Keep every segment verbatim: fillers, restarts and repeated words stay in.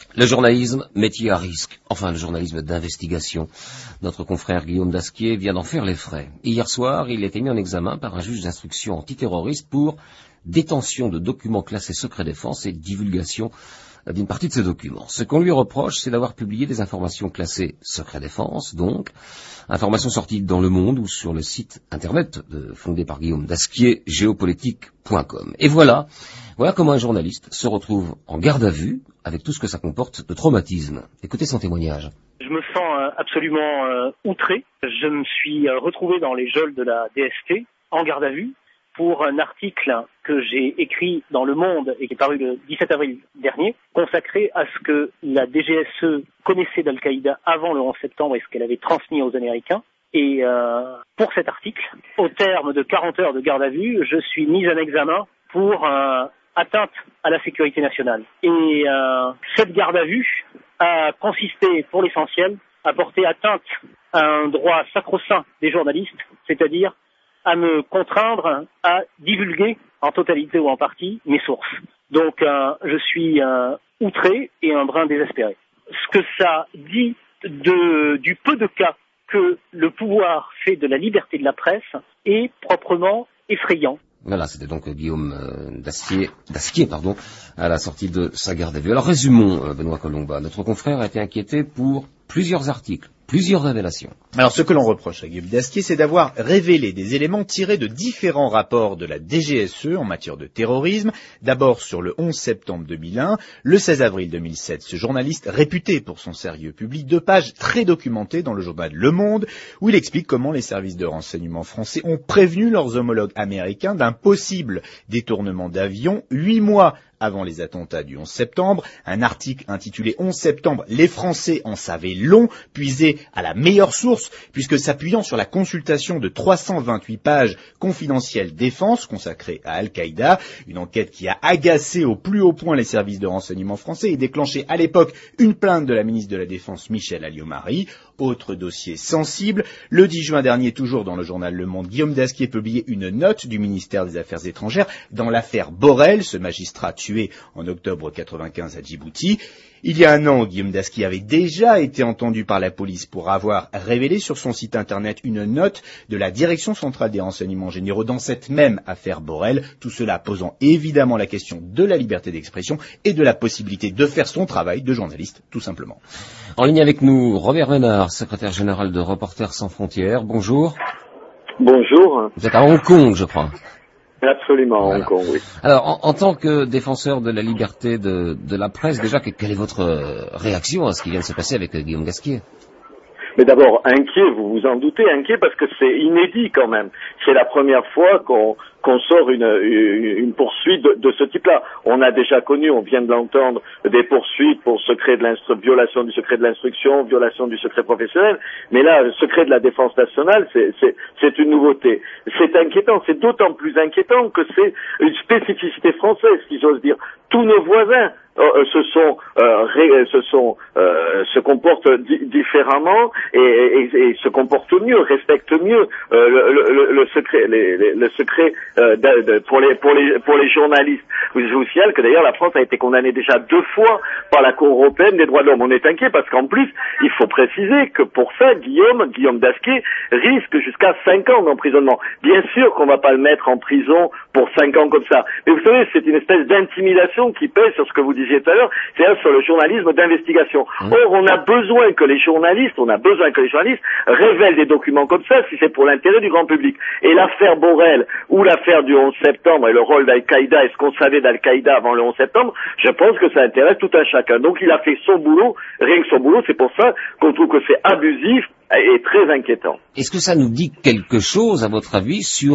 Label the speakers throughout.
Speaker 1: Le journalisme, métier à risque, enfin le journalisme d'investigation. Notre confrère Guillaume Dasquier vient d'en faire les frais. Hier soir, il a été mis en examen par un juge d'instruction antiterroriste pour détention de documents classés secret défense et divulgation d'une partie de ces documents. Ce qu'on lui reproche, c'est d'avoir publié des informations classées secret défense, donc, informations sorties dans Le Monde ou sur le site internet de, fondé par Guillaume Dasquier, géopolitique point com. Et voilà, voilà comment un journaliste se retrouve en garde à vue avec tout ce que ça comporte de traumatisme. Écoutez son témoignage.
Speaker 2: Je me sens absolument euh, outré. Je me suis euh, retrouvé dans les geôles de la D S T, en garde à vue, pour un article que j'ai écrit dans Le Monde et qui est paru le dix-sept avril dernier, consacré à ce que la D G S E connaissait d'Al-Qaïda avant le onze septembre et ce qu'elle avait transmis aux Américains. Et euh, pour cet article, au terme de quarante heures de garde à vue, je suis mis en examen pour euh, atteinte à la sécurité nationale. Et euh, cette garde à vue a consisté, pour l'essentiel, à porter atteinte à un droit sacro-saint des journalistes, c'est-à-dire à me contraindre à divulguer en totalité ou en partie mes sources. Donc euh, je suis euh, outré et un brin désespéré. Ce que ça dit de, du peu de cas que le pouvoir fait de la liberté de la presse est proprement effrayant.
Speaker 1: Voilà, c'était donc Guillaume euh, Dasquier, Dasquier pardon, à la sortie de sa garde à vue. Alors résumons, euh, Benoît Colomba. Notre confrère a été inquiété pour plusieurs articles, plusieurs révélations.
Speaker 3: Alors ce que l'on reproche à Guillaume Dasquier, c'est d'avoir révélé des éléments tirés de différents rapports de la D G S E en matière de terrorisme. D'abord sur le onze septembre deux mille un, le seize avril deux mille sept, ce journaliste réputé pour son sérieux publie deux pages très documentées dans le journal Le Monde, où il explique comment les services de renseignement français ont prévenu leurs homologues américains d'un possible détournement d'avions huit mois avant les attentats du onze septembre. Un article intitulé onze septembre, les Français en savaient long, puisé à la meilleure source, puisque s'appuyant sur la consultation de trois cent vingt-huit pages confidentielles défense consacrées à Al-Qaïda, une enquête qui a agacé au plus haut point les services de renseignement français et déclenché à l'époque une plainte de la ministre de la Défense Michèle Alliot-Marie. Autre dossier sensible, le dix juin dernier, toujours dans le journal Le Monde, Guillaume Dasquier publiait une note du ministère des Affaires étrangères dans l'affaire Borrell, ce magistrat tué en octobre quatre-vingt-quinze à Djibouti. Il y a un an, Guillaume Dasquier avait déjà été entendu par la police pour avoir révélé sur son site internet une note de la Direction centrale des renseignements généraux dans cette même affaire Borrell, tout cela posant évidemment la question de la liberté d'expression et de la possibilité de faire son travail de journaliste, tout simplement.
Speaker 1: En ligne avec nous, Robert Ménard, secrétaire général de Reporters sans frontières. Bonjour.
Speaker 4: Bonjour.
Speaker 1: Vous êtes à Hong Kong, je crois.
Speaker 4: Absolument, voilà. Hong Kong, oui.
Speaker 1: Alors, en, en tant que défenseur de la liberté de, de la presse, déjà, quelle est votre réaction à ce qui vient de se passer avec Guillaume Dasquier ?
Speaker 4: Mais d'abord, inquiet, vous vous en doutez, inquiet parce que c'est inédit quand même. C'est la première fois qu'on qu'on sort une, une, une poursuite de, de ce type-là. On a déjà connu, on vient de l'entendre, des poursuites pour secret de l'instru- violation du secret de l'instruction, violation du secret professionnel, mais là, le secret de la défense nationale, c'est, c'est, c'est une nouveauté. C'est inquiétant, c'est d'autant plus inquiétant que c'est une spécificité française, si j'ose dire. Tous nos voisins euh, se sont, euh, ré, se sont, euh, se comportent di- différemment et, et, et se comportent mieux, respectent mieux euh, le, le, le secret, les, les, le secret euh, de, de, pour les pour les pour les journalistes. Je vous signale que d'ailleurs la France a été condamnée déjà deux fois par la Cour européenne des droits de l'homme. On est inquiet parce qu'en plus il faut préciser que pour ça Guillaume Guillaume Dasquier risque jusqu'à cinq ans d'emprisonnement. Bien sûr qu'on va pas le mettre en prison pour cinq ans comme ça. Mais vous savez, c'est une espèce d'intimidation qui pèse sur ce que vous disiez tout à l'heure, c'est-à-dire sur le journalisme d'investigation. Or, on a besoin que les journalistes, on a besoin que les journalistes révèlent des documents comme ça si c'est pour l'intérêt du grand public. Et l'affaire Borrell ou l'affaire du onze septembre et le rôle d'Al-Qaïda et ce qu'on savait d'Al-Qaïda avant le onze septembre, je pense que ça intéresse tout un chacun. Donc il a fait son boulot, rien que son boulot, c'est pour ça qu'on trouve que c'est abusif et très inquiétant.
Speaker 1: Est-ce que ça nous dit quelque chose, à votre avis, sur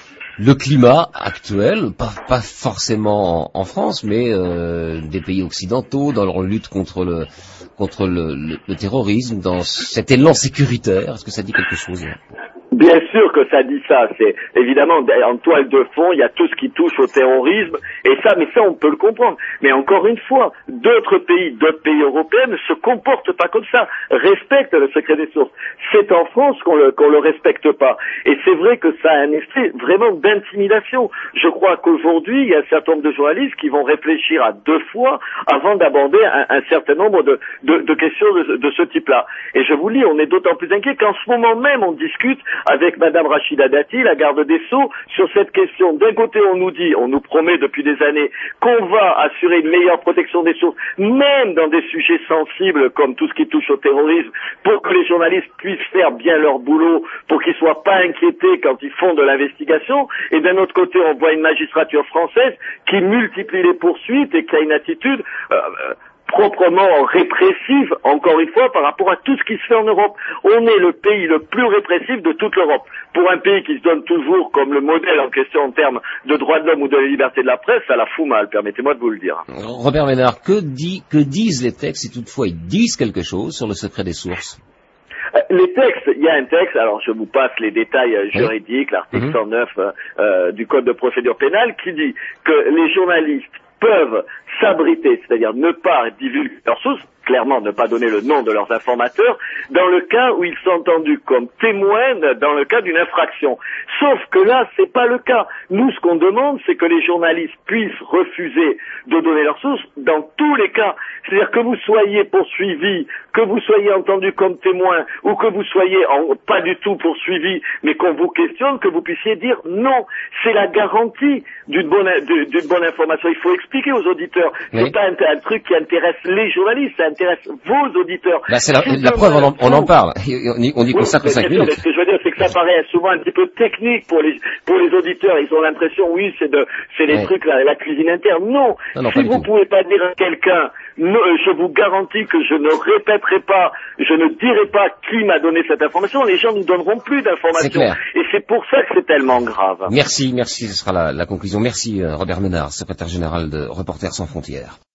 Speaker 1: le climat actuel, pas, pas forcément en, en France, mais euh, des pays occidentaux, dans leur lutte contre le contre le, le, le terrorisme, dans cet élan sécuritaire? Est-ce que ça dit quelque chose?
Speaker 4: Bien sûr que ça dit ça. C'est évidemment en toile de fond, il y a tout ce qui touche au terrorisme et ça, mais ça on peut le comprendre. Mais encore une fois, d'autres pays, d'autres pays européens ne se comportent pas comme ça, respectent le secret des sources. C'est en France qu'on le qu'on le respecte pas. Et c'est vrai que ça a un effet vraiment d'intimidation. Je crois qu'aujourd'hui, il y a un certain nombre de journalistes qui vont réfléchir à deux fois avant d'aborder un, un certain nombre de, de, de questions de, de ce type-là. Et je vous le dis, on est d'autant plus inquiet qu'en ce moment même, on discute avec Madame Rachida Dati, la garde des Sceaux, sur cette question. D'un côté, on nous dit, on nous promet depuis des années qu'on va assurer une meilleure protection des sources, même dans des sujets sensibles comme tout ce qui touche au terrorisme, pour que les journalistes puissent faire bien leur boulot, pour qu'ils soient pas inquiétés quand ils font de l'investigation. Et d'un autre côté, on voit une magistrature française qui multiplie les poursuites et qui a une attitude euh, proprement répressive, encore une fois, par rapport à tout ce qui se fait en Europe. On est le pays le plus répressif de toute l'Europe. Pour un pays qui se donne toujours comme le modèle en question en termes de droits de l'homme ou de la liberté de la presse, ça la fout mal, permettez-moi de vous le dire.
Speaker 1: Robert Ménard, que, dit, que disent les textes, si toutefois ils disent quelque chose sur le secret des sources?
Speaker 4: Les textes, il y a un texte, alors je vous passe les détails euh, juridiques, oui. L'article mmh. cent neuf euh, euh, du Code de procédure pénale qui dit que les journalistes peuvent s'abriter, c'est-à-dire ne pas divulguer leurs sources, clairement ne pas donner le nom de leurs informateurs, dans le cas où ils sont entendus comme témoins dans le cas d'une infraction. Sauf que là, c'est pas le cas. Nous, ce qu'on demande, c'est que les journalistes puissent refuser de donner leurs sources dans tous les cas. C'est-à-dire que vous soyez poursuivi, que vous soyez entendu comme témoin, ou que vous soyez en, pas du tout poursuivi, mais qu'on vous questionne, que vous puissiez dire non. C'est la garantie d'une bonne, d'une bonne information. Il faut expliquer aux auditeurs. Oui. C'est pas un, un truc qui intéresse les journalistes, ça intéresse vos auditeurs.
Speaker 1: Bah c'est la, la preuve, on en, on en parle. On y, on y consacre cinq minutes.
Speaker 4: Ce que je veux dire, c'est que ça paraît souvent un petit peu technique pour les pour les auditeurs. Ils ont l'impression, oui, c'est de c'est les oui. trucs, la, la cuisine interne. Non, non, non si vous ne pouvez pas dire à quelqu'un, je vous garantis que je ne répéterai pas, je ne dirai pas qui m'a donné cette information. Les gens ne donneront plus d'informations. Et c'est pour ça que c'est tellement grave.
Speaker 1: Merci, merci. Ce sera la, la conclusion. Merci, Robert Ménard, secrétaire général de Reporters sans frontières.